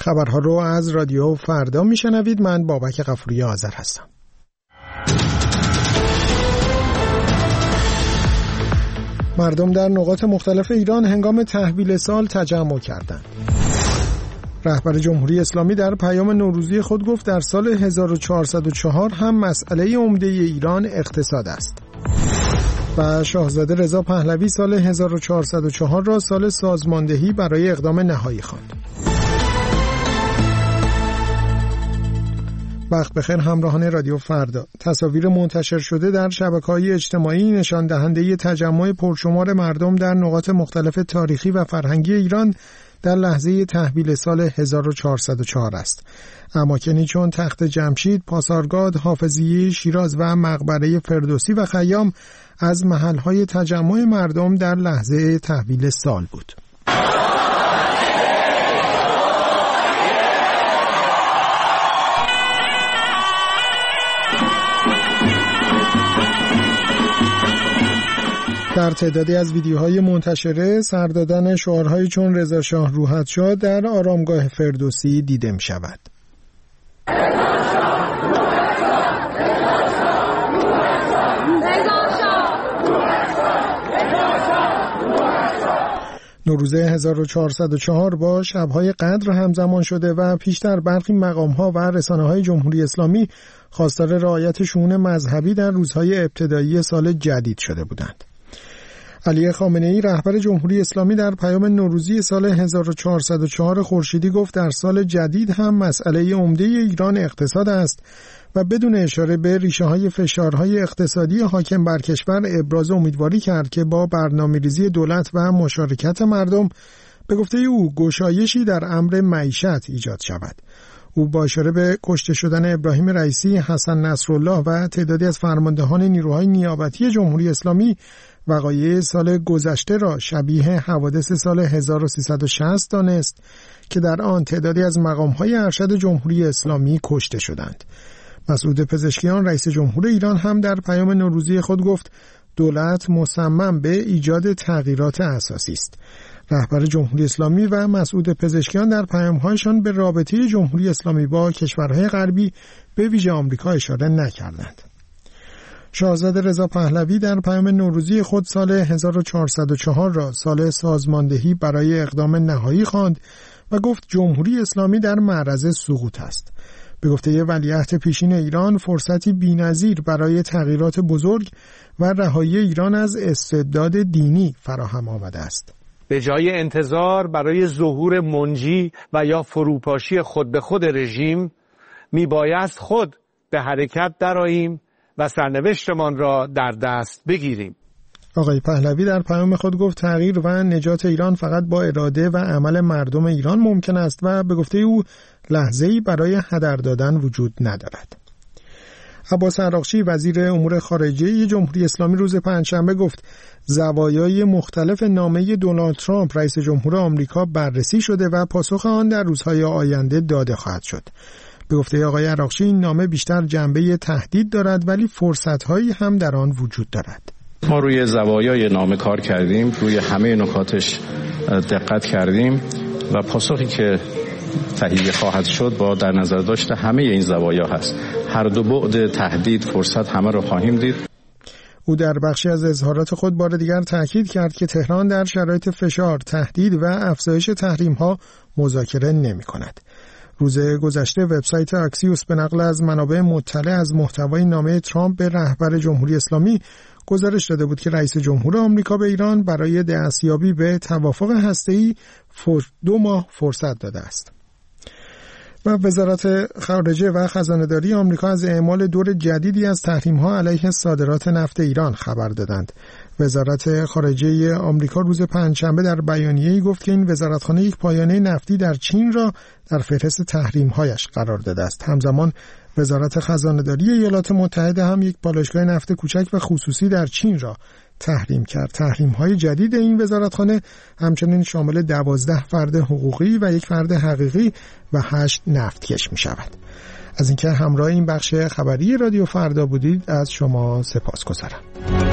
خبرها رو از رادیو فردا میشنوید. من بابک غفوری آذر هستم. مردم در نقاط مختلف ایران هنگام تحویل سال تجمع کردند. رهبر جمهوری اسلامی در پیام نوروزی خود گفت در سال 1404 هم مسئله عمده ایران اقتصاد است. و شاهزاده رضا پهلوی سال 1404 را سال سازماندهی برای اقدام نهایی خواند. وقت بخیر همراهان رادیو فردا. تصاویر منتشر شده در شبکه‌های اجتماعی نشان دهنده تجمع پرشمار مردم در نقاط مختلف تاریخی و فرهنگی ایران در لحظه تحویل سال 1404 است. اماکنی چون تخت جمشید، پاسارگاد، حافظیه شیراز و مقبره فردوسی و خیام از محل‌های تجمع مردم در لحظه تحویل سال بود. در تعدادی از ویدیوهای منتشره سر دادن شعارهایی چون رضا شاه روحت شاد در آرامگاه فردوسی دیده می شود. نوروز 1404 با شب‌های قدر همزمان شده و پیشتر برخی مقام‌ها و رسانه‌های جمهوری اسلامی خواستار رعایت شؤون مذهبی در روزهای ابتدایی سال جدید شده بودند. علی خامنه‌ای رهبر جمهوری اسلامی در پیام نوروزی سال 1404 خورشیدی گفت در سال جدید هم مسئله عمده ایران اقتصاد است و بدون اشاره به ریشه‌های فشارهای اقتصادی حاکم بر کشور ابراز امیدواری کرد که با برنامه‌ریزی دولت و مشارکت مردم به گفته او گشایشی در امر معیشت ایجاد شود. او با اشاره به کشته شدن ابراهیم رئیسی، حسن نصرالله و تعدادی از فرماندهان نیروهای نیابتی جمهوری اسلامی وقایع سال گذشته را شبیه حوادث سال 1360 دانست که در آن تعدادی از مقام‌های ارشد جمهوری اسلامی کشته شدند. مسعود پزشکیان رئیس جمهور ایران هم در پیام نوروزی خود گفت دولت مصمم به ایجاد تغییرات اساسی است. رهبر جمهوری اسلامی و مسعود پزشکیان در پیام‌هایشان به رابطه جمهوری اسلامی با کشورهای غربی به ویژه آمریکا اشاره نکردند. شاهزاده رضا پهلوی در پیام نوروزی خود سال 1404 را سال سازماندهی برای اقدام نهایی خواند و گفت جمهوری اسلامی در معرض سقوط است. به گفته ولیعهد پیشین ایران فرصتی بی‌نظیر برای تغییرات بزرگ و رهایی ایران از استبداد دینی فراهم آمده است. به جای انتظار برای ظهور منجی و یا فروپاشی خود به خود رژیم میبایست خود به حرکت درآییم و سرنوشتمان را در دست بگیریم. آقای پهلوی در پیام خود گفت تغییر و نجات ایران فقط با اراده و عمل مردم ایران ممکن است و به گفته او لحظه‌ای برای هدر دادن وجود ندارد. عباس عراقچی وزیر امور خارجه جمهوری اسلامی روز پنجشنبه گفت زوایای مختلف نامه دونالد ترامپ رئیس جمهور آمریکا بررسی شده و پاسخ آن در روزهای آینده داده خواهد شد. به گفته آقای عراقچی این نامه بیشتر جنبه تهدید دارد ولی فرصت‌هایی هم در آن وجود دارد. ما روی زوایای نامه کار کردیم، روی همه نکاتش دقت کردیم و پاسخی که تهیه خواهد شد با در نظر داشته همه این زوایا هست. هر دو بعد تهدید فرصت همه رو خواهیم دید. او در بخشی از اظهارات خود بار دیگر تاکید کرد که تهران در شرایط فشار، تهدید و افزایش تحریم‌ها مذاکره نمی‌کند. روز گذشته وبسایت اکسیوس به نقل از منابع مطلع از محتوای نامه ترامپ به رهبر جمهوری اسلامی گزارش داده بود که رئیس جمهور آمریکا به ایران برای دستیابی به توافق هسته‌ای 2 ماه فرصت داده است. و وزارت خارجه و خزانه‌داری آمریکا از اعمال دور جدیدی از تحریم‌ها علیه صادرات نفت ایران خبر دادند. وزارت خارجه آمریکا روز پنجشنبه در بیانیه‌ای گفت که این وزارتخانه یک پایانه نفتی در چین را در فهرست تحریم‌هایش قرار داده است. همزمان وزارت خزانه‌داری ایالات متحده هم یک بالایشگاه نفت کوچک و خصوصی در چین را تحریم کرد. تحریم‌های جدید این وزارتخانه همچنین شامل 12 فرد حقوقی و یک فرد حقیقی و 8 نفتکش می‌شود. از اینکه همراه این بخش خبری رادیو فردا بودید از شما سپاسگزارم.